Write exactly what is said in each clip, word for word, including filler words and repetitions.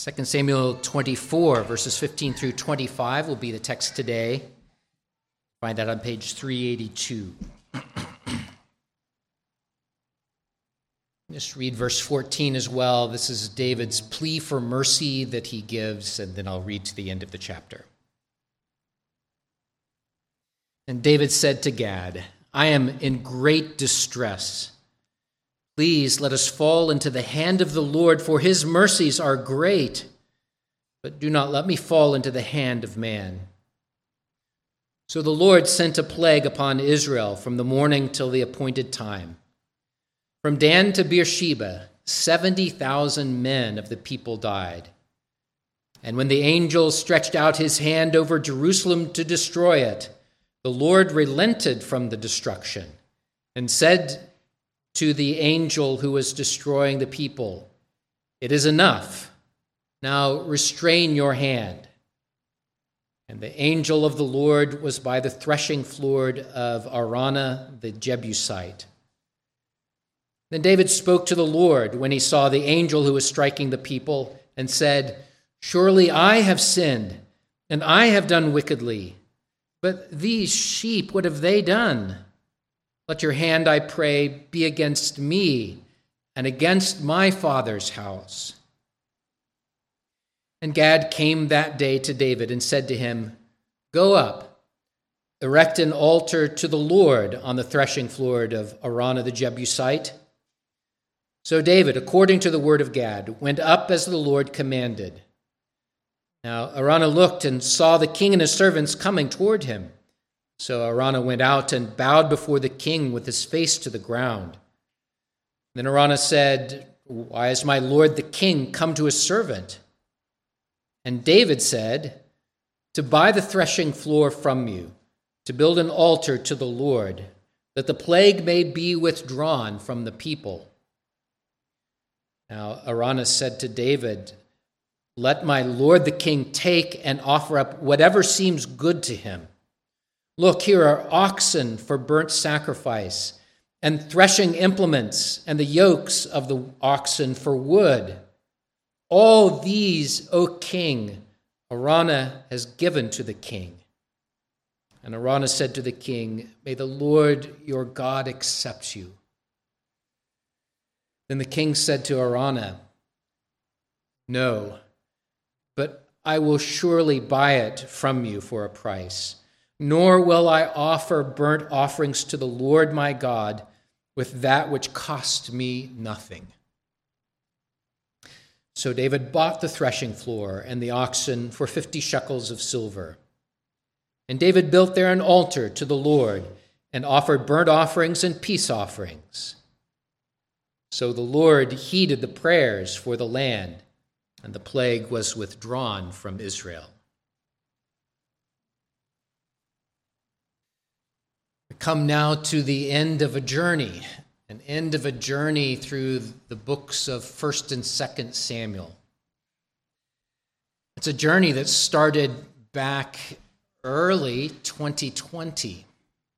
Second Samuel twenty-four, verses fifteen through twenty-five will be the text today. Find that on page three eighty-two. Just read verse fourteen as well. This is David's plea for mercy that he gives, and then I'll read to the end of the chapter. And David said to Gad, I am in great distress. Please let us fall into the hand of the Lord, for his mercies are great. But do not let me fall into the hand of man. So the Lord sent a plague upon Israel from the morning till the appointed time. From Dan to Beersheba, seventy thousand men of the people died. And when the angel stretched out his hand over Jerusalem to destroy it, the Lord relented from the destruction and said to the angel who was destroying the people, it is enough. Now restrain your hand. And the angel of the Lord was by the threshing floor of Araunah the Jebusite. Then David spoke to the Lord when he saw the angel who was striking the people and said, surely I have sinned, and I have done wickedly. But these sheep, what have they done? Let your hand, I pray, be against me and against my father's house. And Gad came that day to David and said to him, go up, erect an altar to the Lord on the threshing floor of Araunah the Jebusite. So David, according to the word of Gad, went up as the Lord commanded. Now Araunah looked and saw the king and his servants coming toward him. So Araunah went out and bowed before the king with his face to the ground. Then Araunah said, why has my lord the king come to his servant? And David said, to buy the threshing floor from you, to build an altar to the Lord, that the plague may be withdrawn from the people. Now Araunah said to David, let my lord the king take and offer up whatever seems good to him. Look, here are oxen for burnt sacrifice, and threshing implements, and the yokes of the oxen for wood. All these, O king, Araunah has given to the king. And Araunah said to the king, may the Lord your God accept you. Then the king said to Araunah, no, but I will surely buy it from you for a price. Nor will I offer burnt offerings to the Lord my God with that which cost me nothing. So David bought the threshing floor and the oxen for fifty shekels of silver. And David built there an altar to the Lord and offered burnt offerings and peace offerings. So the Lord heeded the prayers for the land, and the plague was withdrawn from Israel. We come now to the end of a journey, an end of a journey through the books of First and Second Samuel. It's a journey that started back early twenty twenty.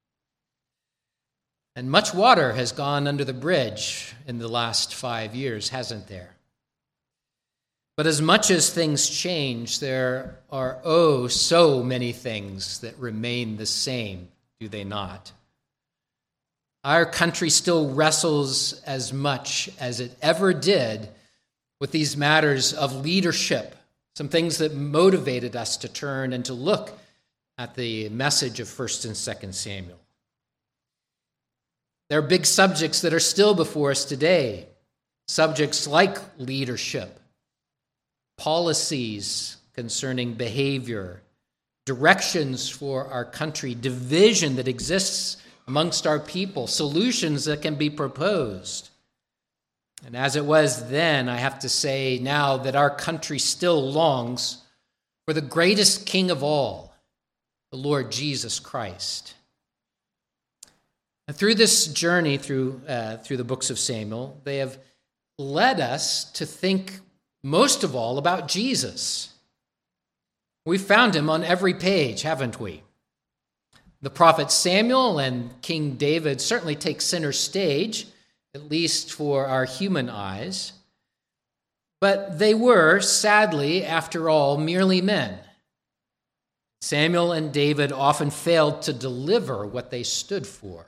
And much water has gone under the bridge in the last five years, hasn't there? But as much as things change, there are, oh, so many things that remain the same, do they not? Our country still wrestles as much as it ever did with these matters of leadership, some things that motivated us to turn and to look at the message of First and Second Samuel. There are big subjects that are still before us today, subjects like leadership, policies concerning behavior, directions for our country, division that exists amongst our people, solutions that can be proposed. And as it was then, I have to say now that our country still longs for the greatest king of all, the Lord Jesus Christ. And through this journey through uh, through the books of Samuel, they have led us to think most of all about Jesus. We've found him on every page, haven't we? The prophet Samuel and King David certainly take center stage, at least for our human eyes. But they were, sadly, after all, merely men. Samuel and David often failed to deliver what they stood for.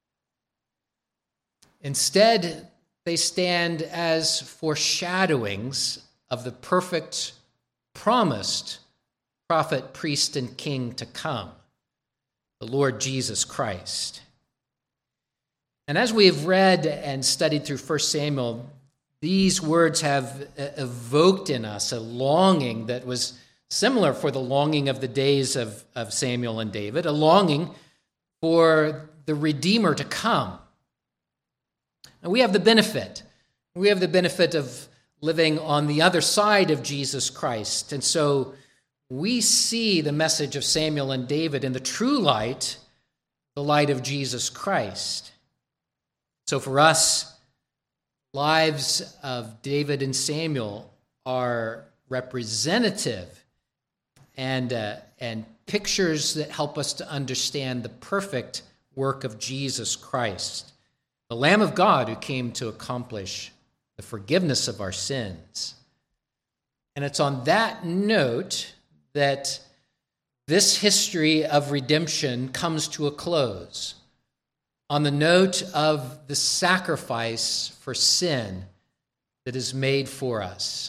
Instead, they stand as foreshadowings of the perfect, promised prophet, priest, and king to come, the Lord Jesus Christ. And as we have read and studied through First Samuel, these words have evoked in us a longing that was similar for the longing of the days of, of Samuel and David, a longing for the Redeemer to come. And we have the benefit. We have the benefit of living on the other side of Jesus Christ. And so we see the message of Samuel and David in the true light, the light of Jesus Christ. So for us, lives of David and Samuel are representative and, uh, and pictures that help us to understand the perfect work of Jesus Christ, the Lamb of God who came to accomplish the forgiveness of our sins. And it's on that note that this history of redemption comes to a close, on the note of the sacrifice for sin that is made for us.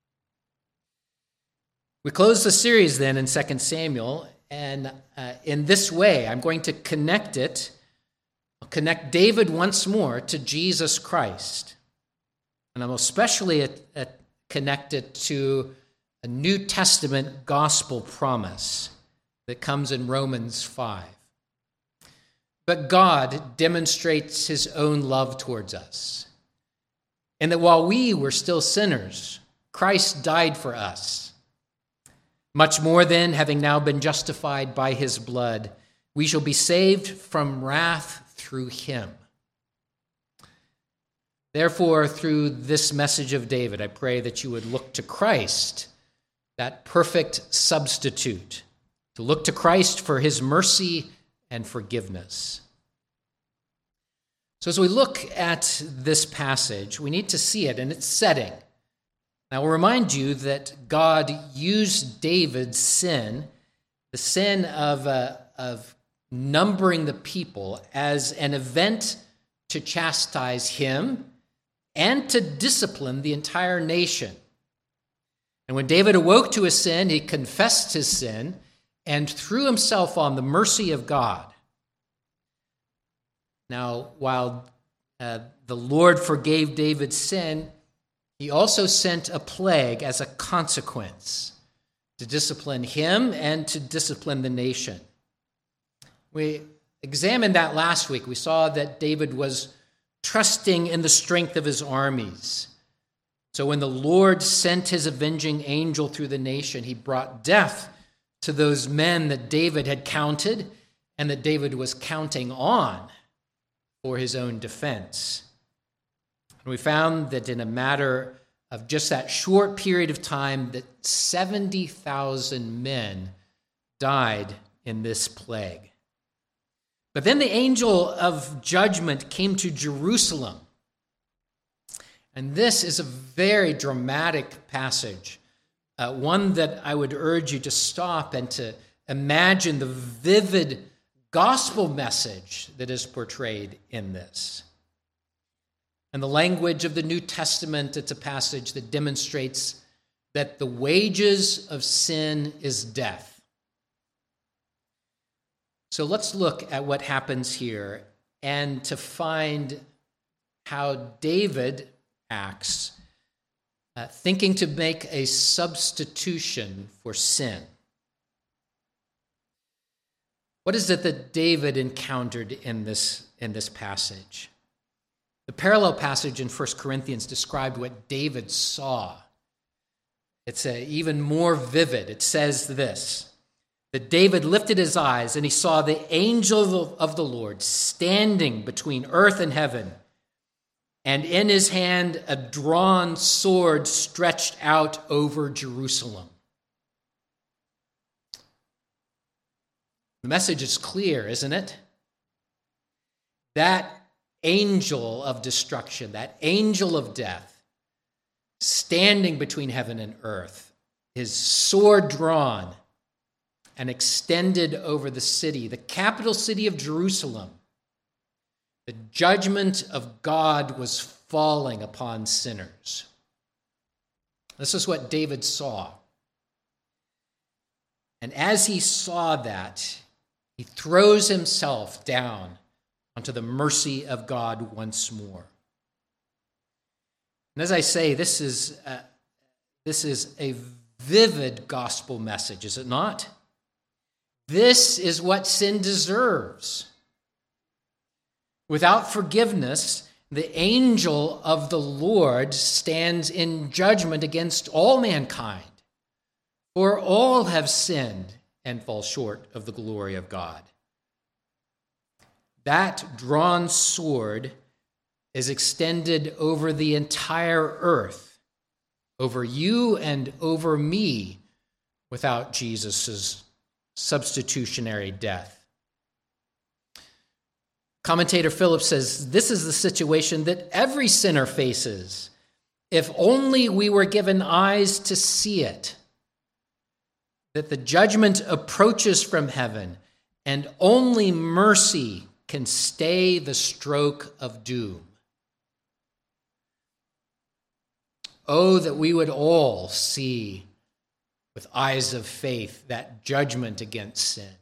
We close the series then in Second Samuel, and uh, in this way, I'm going to connect it, I'll connect David once more to Jesus Christ. And I'm especially at, at connect it to a New Testament gospel promise that comes in Romans five. But God demonstrates his own love towards us, and that while we were still sinners, Christ died for us. Much more then, having now been justified by his blood, we shall be saved from wrath through him. Therefore, through this message of David, I pray that you would look to Christ, that perfect substitute, to look to Christ for his mercy and forgiveness. So as we look at this passage, we need to see it in its setting. Now, I'll remind you that God used David's sin, the sin of, uh, of numbering the people, as an event to chastise him and to discipline the entire nation. And when David awoke to his sin, he confessed his sin and threw himself on the mercy of God. Now, while uh, the Lord forgave David's sin, he also sent a plague as a consequence to discipline him and to discipline the nation. We examined that last week. We saw that David was trusting in the strength of his armies. So when the Lord sent his avenging angel through the nation, he brought death to those men that David had counted and that David was counting on for his own defense. And we found that in a matter of just that short period of time, that seventy thousand men died in this plague. But then the angel of judgment came to Jerusalem. And this is a very dramatic passage, uh, one that I would urge you to stop and to imagine the vivid gospel message that is portrayed in this. And the language of the New Testament, it's a passage that demonstrates that the wages of sin is death. So let's look at what happens here and to find how David acts, uh, thinking to make a substitution for sin. What is it that David encountered in this, in this passage? The parallel passage in First Corinthians described what David saw. It's uh, even more vivid. It says this, that David lifted his eyes and he saw the angel of the Lord standing between earth and heaven, and in his hand a drawn sword stretched out over Jerusalem. The message is clear, isn't it? That angel of destruction, that angel of death, standing between heaven and earth, his sword drawn and extended over the city, the capital city of Jerusalem. The judgment of God was falling upon sinners. This is what David saw. And as he saw that, he throws himself down onto the mercy of God once more. And as I say, this is a, this is a vivid gospel message, is it not? This is what sin deserves. Without forgiveness, the angel of the Lord stands in judgment against all mankind, for all have sinned and fall short of the glory of God. That drawn sword is extended over the entire earth, over you and over me, without Jesus' substitutionary death. Commentator Phillips says, this is the situation that every sinner faces, if only we were given eyes to see it, that the judgment approaches from heaven, and only mercy can stay the stroke of doom. Oh, that we would all see with eyes of faith that judgment against sin.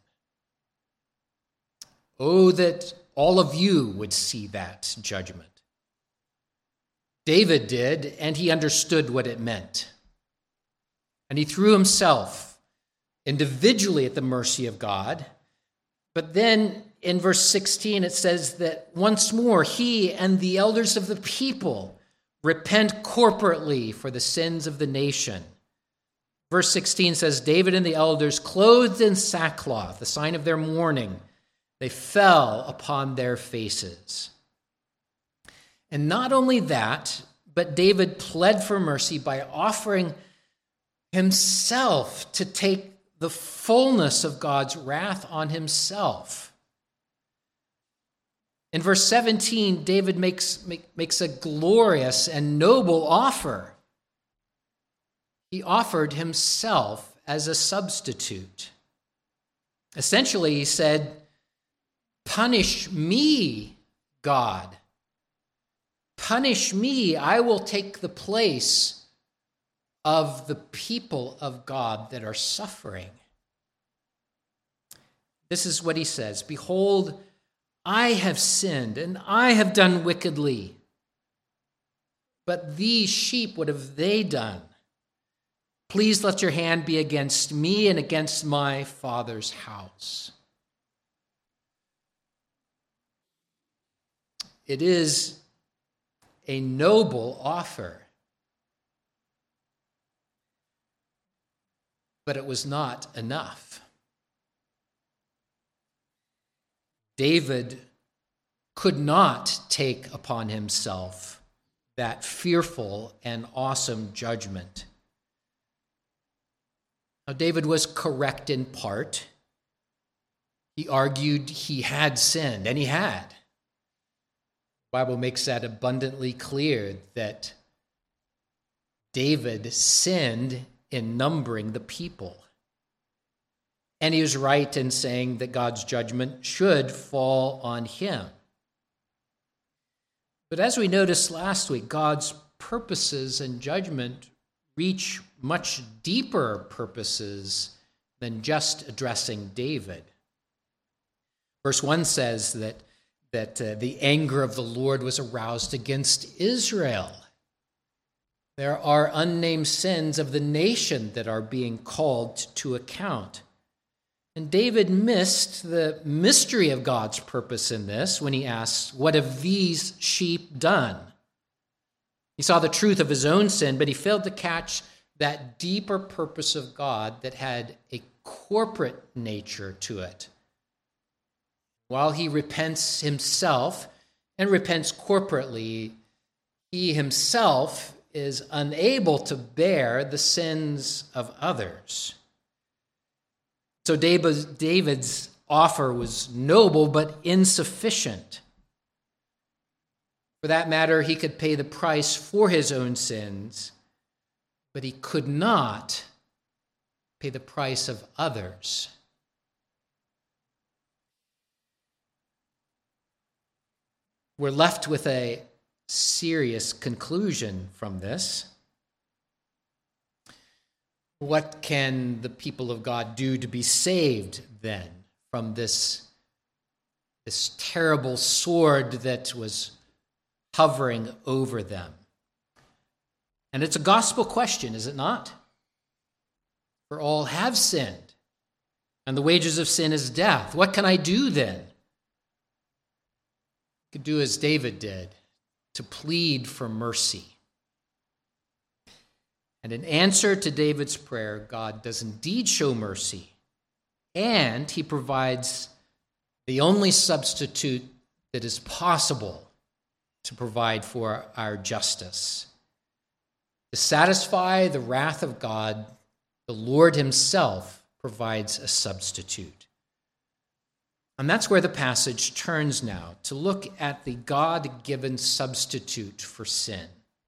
Oh, that all of you would see that judgment. David did, and he understood what it meant. And he threw himself individually at the mercy of God. But then in verse sixteen, it says that once more he and the elders of the people repent corporately for the sins of the nation. Verse sixteen says, David and the elders, clothed in sackcloth, the sign of their mourning, they fell upon their faces. And not only that, but David pled for mercy by offering himself to take the fullness of God's wrath on himself. In verse seventeen, David makes, make, makes a glorious and noble offer. He offered himself as a substitute. Essentially, he said, punish me, God. Punish me. I will take the place of the people of God that are suffering. This is what he says. Behold, I have sinned and I have done wickedly. But these sheep, what have they done? Please let your hand be against me and against my father's house. It is a noble offer, but it was not enough. David could not take upon himself that fearful and awesome judgment. Now, David was correct in part. He argued he had sinned, and he had. The Bible makes that abundantly clear that David sinned in numbering the people. And he was right in saying that God's judgment should fall on him. But as we noticed last week, God's purposes and judgment reach much deeper purposes than just addressing David. Verse one says that that uh, the anger of the Lord was aroused against Israel. There are unnamed sins of the nation that are being called to account. And David missed the mystery of God's purpose in this when he asks, what have these sheep done? He saw the truth of his own sin, but he failed to catch that deeper purpose of God that had a corporate nature to it. While he repents himself and repents corporately, he himself is unable to bear the sins of others. So David's offer was noble but insufficient. For that matter, he could pay the price for his own sins, but he could not pay the price of others. We're left with a serious conclusion from this. What can the people of God do to be saved then from this, this terrible sword that was hovering over them? And it's a gospel question, is it not? For all have sinned, and the wages of sin is death. What can I do then? You could do as David did, to plead for mercy. And in answer to David's prayer, God does indeed show mercy, and he provides the only substitute that is possible to provide for our justice. To satisfy the wrath of God, the Lord himself provides a substitute. And that's where the passage turns now, to look at the God-given substitute for sin.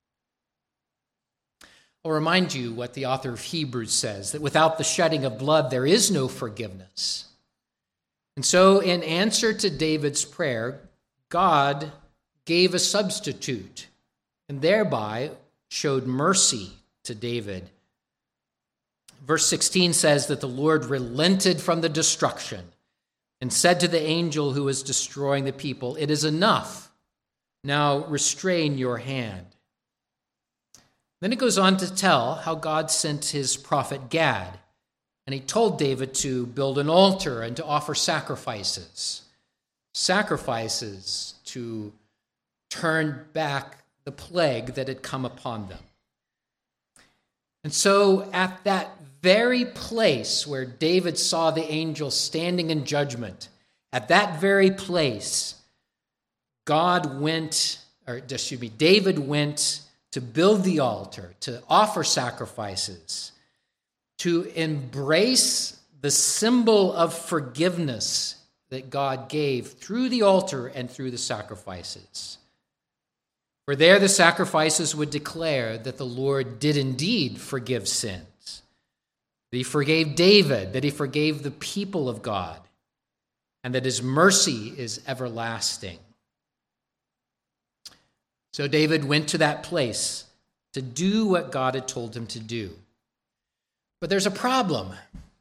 I'll remind you what the author of Hebrews says, that without the shedding of blood, there is no forgiveness. And so in answer to David's prayer, God gave a substitute and thereby showed mercy to David. Verse sixteen says that the Lord relented from the destruction and said to the angel who was destroying the people, "It is enough. Now restrain your hand." Then it goes on to tell how God sent his prophet Gad, and he told David to build an altar and to offer sacrifices. Sacrifices to turn back the plague that had come upon them. And so at that very place where David saw the angel standing in judgment, at that very place, God went, or excuse me, David went to build the altar, to offer sacrifices, to embrace the symbol of forgiveness that God gave through the altar and through the sacrifices. For there the sacrifices would declare that the Lord did indeed forgive sins, that he forgave David, that he forgave the people of God, and that his mercy is everlasting. So David went to that place to do what God had told him to do. But there's a problem.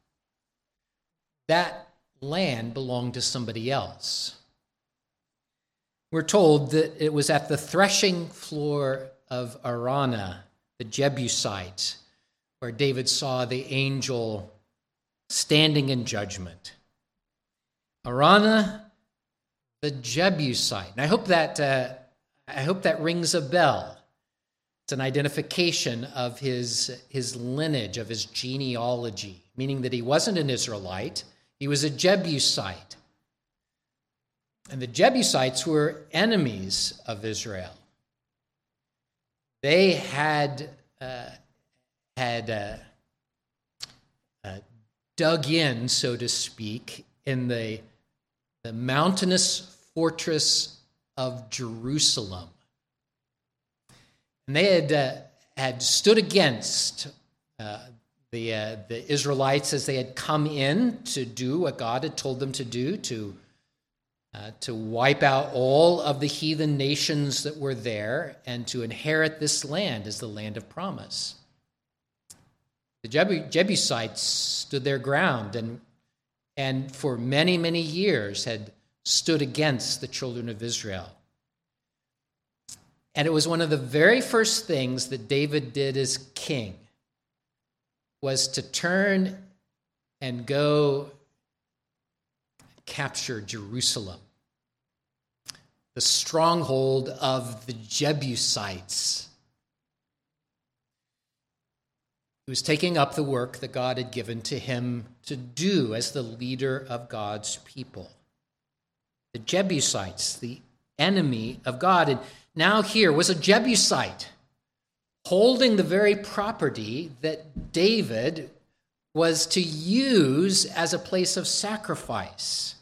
That land belonged to somebody else. We're told that it was at the threshing floor of Araunah, the Jebusite, where David saw the angel standing in judgment. Araunah, the Jebusite. And I hope that uh, I hope that rings a bell. It's an identification of his, his lineage, of his genealogy, meaning that he wasn't an Israelite, he was a Jebusite. And the Jebusites were enemies of Israel. They had, uh, had uh, uh, dug in, so to speak, in the, the mountainous fortress of Jerusalem. And they had, uh, had stood against uh, the, uh, the Israelites as they had come in to do what God had told them to do, to Uh, to wipe out all of the heathen nations that were there and to inherit this land as the land of promise. The Jeb- Jebusites stood their ground and, and for many, many years had stood against the children of Israel. And it was one of the very first things that David did as king was to turn and go capture Jerusalem, the stronghold of the Jebusites. He was taking up the work that God had given to him to do as the leader of God's people. The Jebusites, the enemy of God. And now here was a Jebusite holding the very property that David was to use as a place of sacrifice.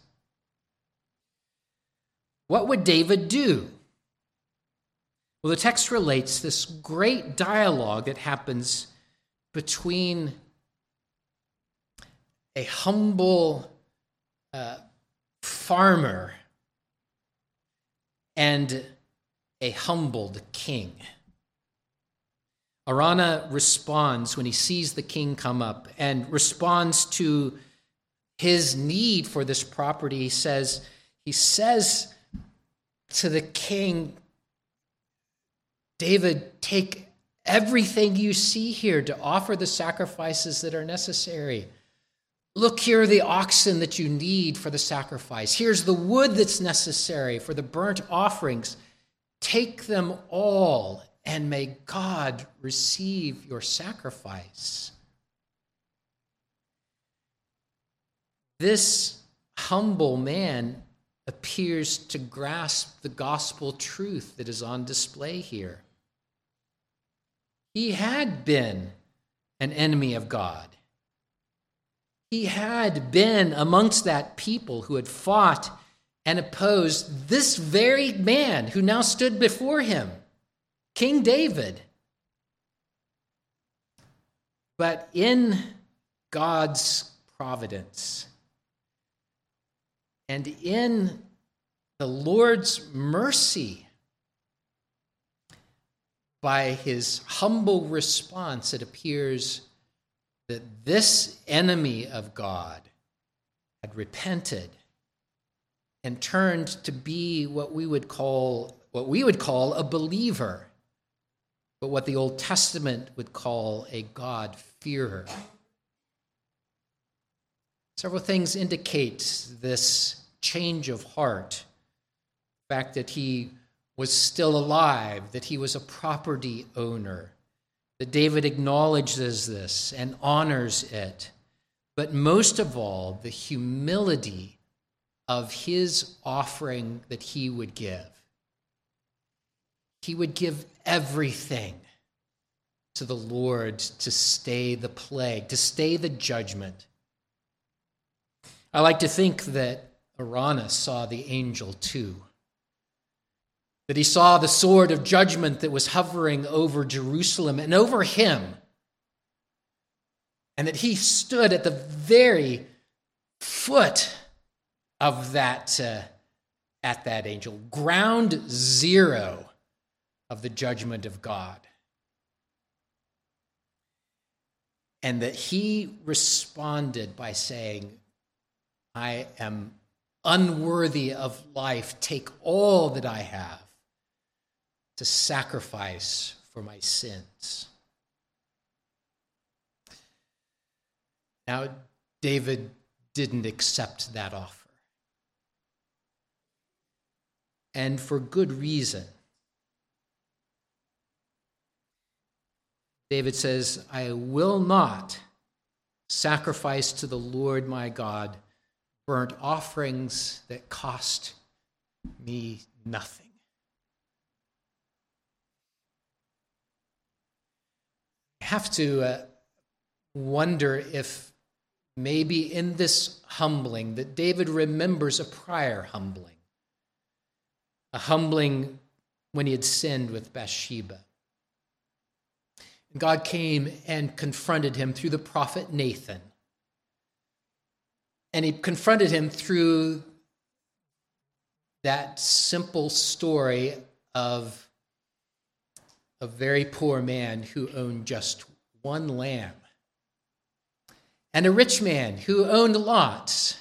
What would David do? Well, the text relates this great dialogue that happens between a humble uh, farmer and a humbled king. Araunah responds when he sees the king come up and responds to his need for this property. He says, he says to the king, David, take everything you see here to offer the sacrifices that are necessary. Look, here are the oxen that you need for the sacrifice. Here's the wood that's necessary for the burnt offerings. Take them all, and may God receive your sacrifice. This humble man appears to grasp the gospel truth that is on display here. He had been an enemy of God. He had been amongst that people who had fought and opposed this very man who now stood before him, King David. But in God's providence and in the Lord's mercy, by his humble response, it appears that this enemy of God had repented and turned to be what we would call what we would call a believer, but what the Old Testament would call a God-fearer. Several things indicate this change of heart. The fact that he was still alive, that he was a property owner, that David acknowledges this and honors it. But most of all, the humility of his offering that he would give. He would give everything to the Lord to stay the plague, to stay the judgment. I like to think that Araunah saw the angel too, that he saw the sword of judgment that was hovering over Jerusalem and over him, and that he stood at the very foot of that, uh, at that angel, ground zero of the judgment of God. And that he responded by saying, I am unworthy of life. Take all that I have to sacrifice for my sins. Now, David didn't accept that offer. And for good reason. David says, I will not sacrifice to the Lord my God burnt offerings that cost me nothing. I have to uh, wonder if maybe in this humbling that David remembers a prior humbling, a humbling when he had sinned with Bathsheba. God came and confronted him through the prophet Nathan. And he confronted him through that simple story of a very poor man who owned just one lamb, and a rich man who owned lots.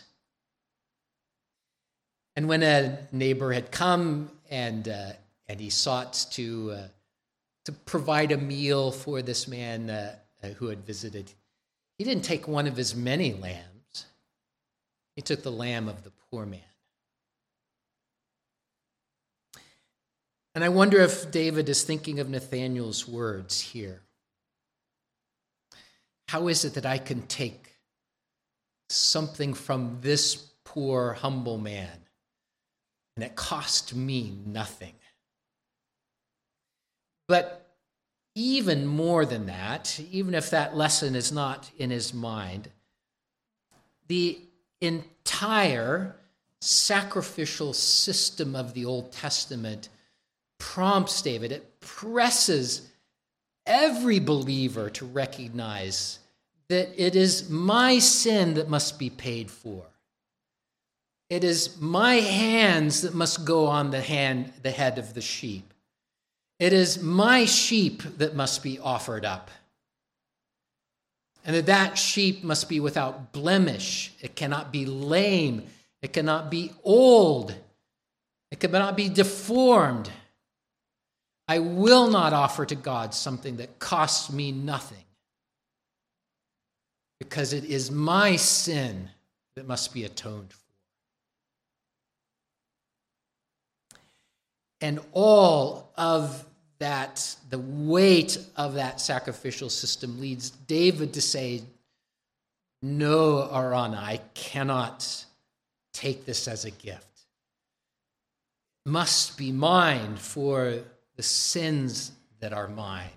And when a neighbor had come and uh, and he sought to uh, to provide a meal for this man uh, uh, who had visited, he didn't take one of his many lambs. He took the lamb of the poor man. And I wonder if David is thinking of Nathanael's words here. How is it that I can take something from this poor, humble man and it cost me nothing? But even more than that, even if that lesson is not in his mind, the entire sacrificial system of the Old Testament prompts David, it presses every believer to recognize that it is my sin that must be paid for. It is my hands that must go on the hand, the head of the sheep. It is my sheep that must be offered up. And that that sheep must be without blemish. It cannot be lame. It cannot be old. It cannot be deformed. I will not offer to God something that costs me nothing, because it is my sin that must be atoned for. And all of that, the weight of that sacrificial system leads David to say, no, Araunah, I cannot take this as a gift. It must be mine for the sins that are mine.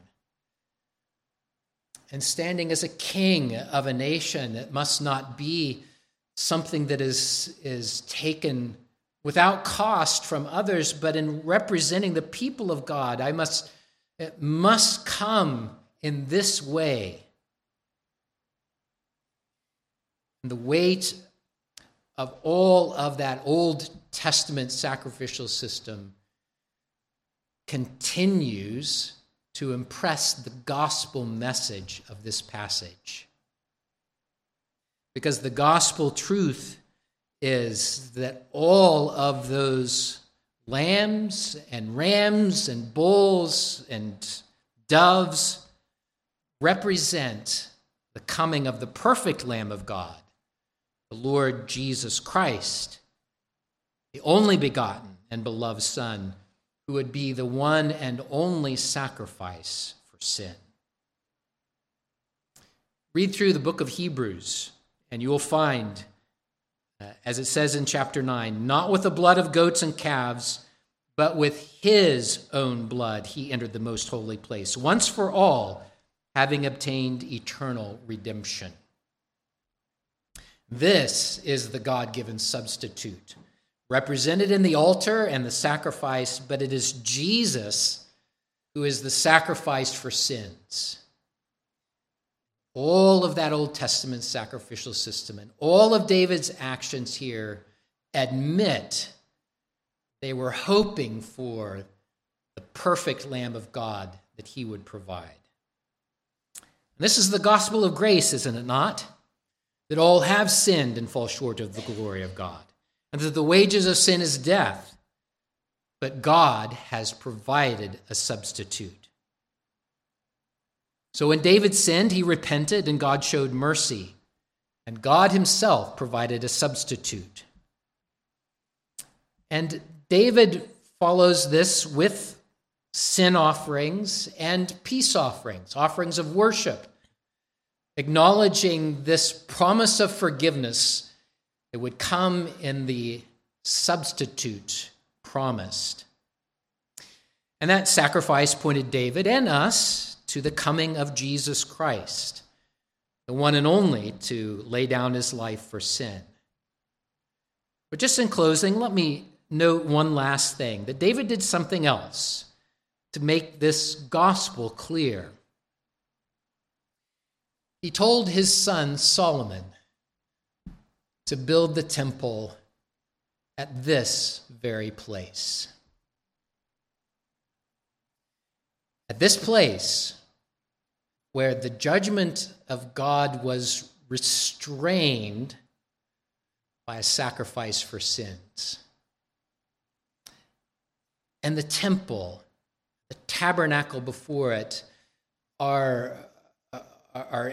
And standing as a king of a nation, it must not be something that is, is taken without cost from others, but in representing the people of God, I must, it must come in this way. And the weight of all of that Old Testament sacrificial system continues to impress the gospel message of this passage. Because the gospel truth is that all of those lambs and rams and bulls and doves represent the coming of the perfect Lamb of God, the Lord Jesus Christ, the only begotten and beloved Son, who would be the one and only sacrifice for sin. Read through the book of Hebrews, and you will find, uh, as it says in chapter nine, not with the blood of goats and calves, but with his own blood he entered the most holy place, once for all, having obtained eternal redemption. This is the God-given substitute, represented in the altar and the sacrifice, but it is Jesus who is the sacrifice for sins. All of that Old Testament sacrificial system and all of David's actions here admit they were hoping for the perfect Lamb of God that he would provide. And this is the gospel of grace, isn't it not? That all have sinned and fall short of the glory of God, and that the wages of sin is death, but God has provided a substitute. So when David sinned, he repented, and God showed mercy, and God himself provided a substitute. And David follows this with sin offerings and peace offerings, offerings of worship, acknowledging this promise of forgiveness that would come in the substitute promised. And that sacrifice pointed David and us to the coming of Jesus Christ, the one and only to lay down his life for sin. But just in closing, let me note one last thing, that David did something else to make this gospel clear. He told his son Solomon to build the temple at this very place. At this place where the judgment of God was restrained by a sacrifice for sins. And the temple, the tabernacle before it, are, are,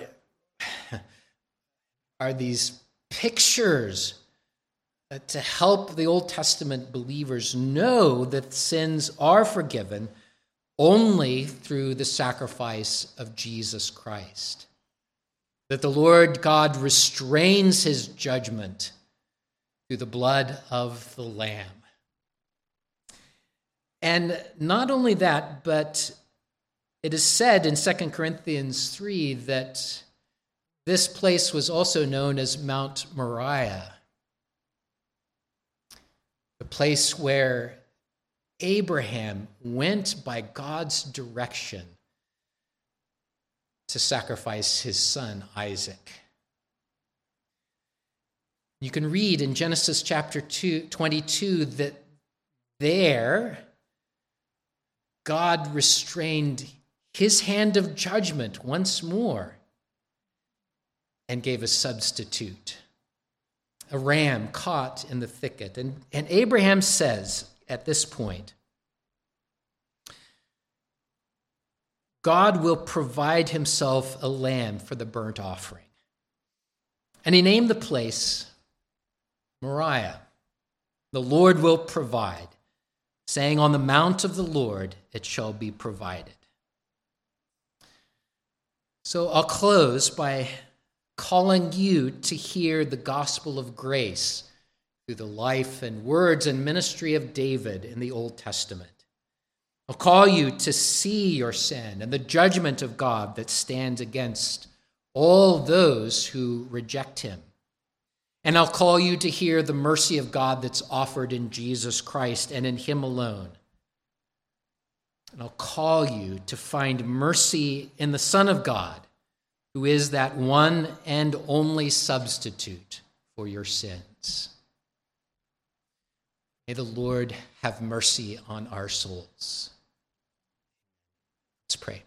are these pictures to help the Old Testament believers know that sins are forgiven only through the sacrifice of Jesus Christ. That the Lord God restrains his judgment through the blood of the Lamb. And not only that, but it is said in Second Corinthians three that this place was also known as Mount Moriah, the place where Abraham went by God's direction to sacrifice his son Isaac. You can read in Genesis chapter two, twenty-two that there God restrained his hand of judgment once more and gave a substitute, a ram caught in the thicket. And, and Abraham says at this point, God will provide himself a lamb for the burnt offering. And he named the place Moriah. The Lord will provide, saying, on the mount of the Lord it shall be provided. So I'll close by calling you to hear the gospel of grace through the life and words and ministry of David in the Old Testament. I'll call you to see your sin and the judgment of God that stands against all those who reject him. And I'll call you to hear the mercy of God that's offered in Jesus Christ and in him alone. And I'll call you to find mercy in the Son of God, who is that one and only substitute for your sins. May the Lord have mercy on our souls. Let's pray.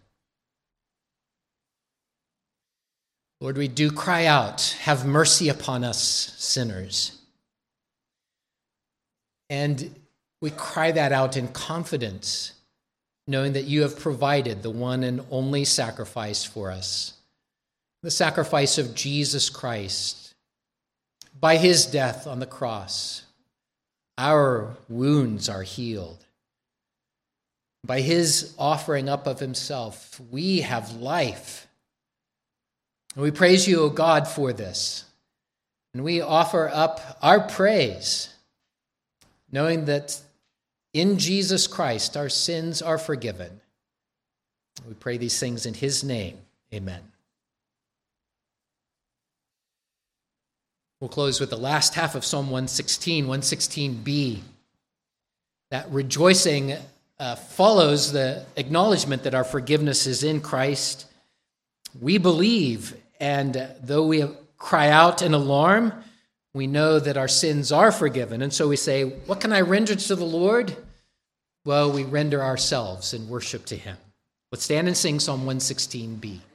Lord, we do cry out, have mercy upon us sinners. And we cry that out in confidence, knowing that you have provided the one and only sacrifice for us, the sacrifice of Jesus Christ. By his death on the cross, our wounds are healed. By his offering up of himself, we have life. And we praise you, O God, for this. And we offer up our praise, knowing that in Jesus Christ our sins are forgiven. We pray these things in his name. Amen. We'll close with the last half of Psalm one sixteen, one sixteen b. That rejoicing uh, follows the acknowledgement that our forgiveness is in Christ. We believe, and though we cry out in alarm, we know that our sins are forgiven. And so we say, what can I render to the Lord? Well, we render ourselves in worship to him. Let's stand and sing Psalm one sixteen b.